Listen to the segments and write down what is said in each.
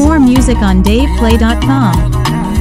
More music on DavePlay.com.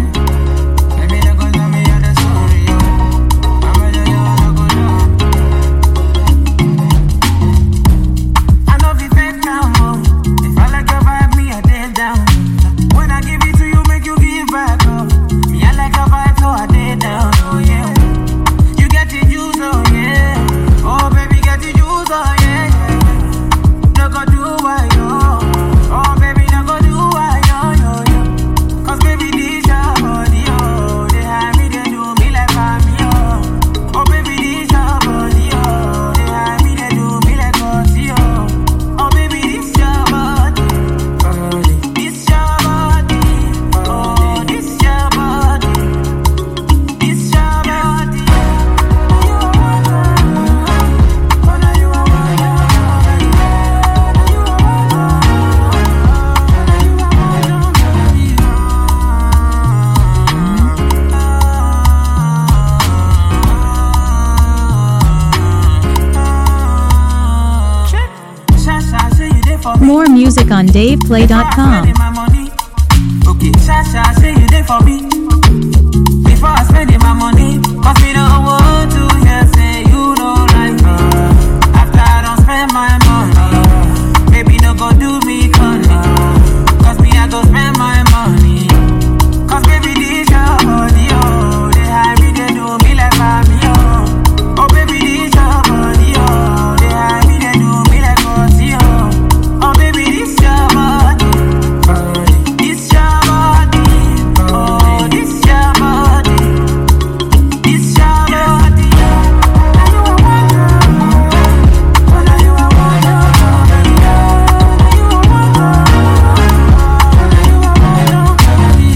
More music on DavePlay.com. Okay, Shasha, say you there for me. Before I spend my money, cause me don't want to hear say you don't like me. After I don't spend my money, baby no go do me funny. Cause me I go spend my money. Cause baby this your body, oh. They hide me, they do me like mommy, oh. Oh baby this your body, oh. They hide me, they do me like bossy, oh. Oh baby this your body, this your body, oh this your body, this your body. Now you a wonder, oh now you a wonder, now you a wonder, now you a wonder, baby.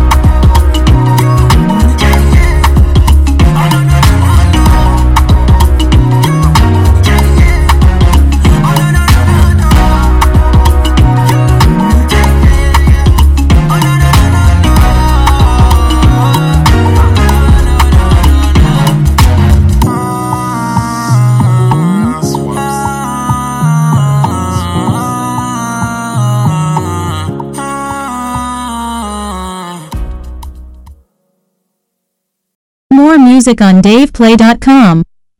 Yeah yeah, oh no no no no no, yeah yeah, oh no no no no no. More music on DavePlay.com.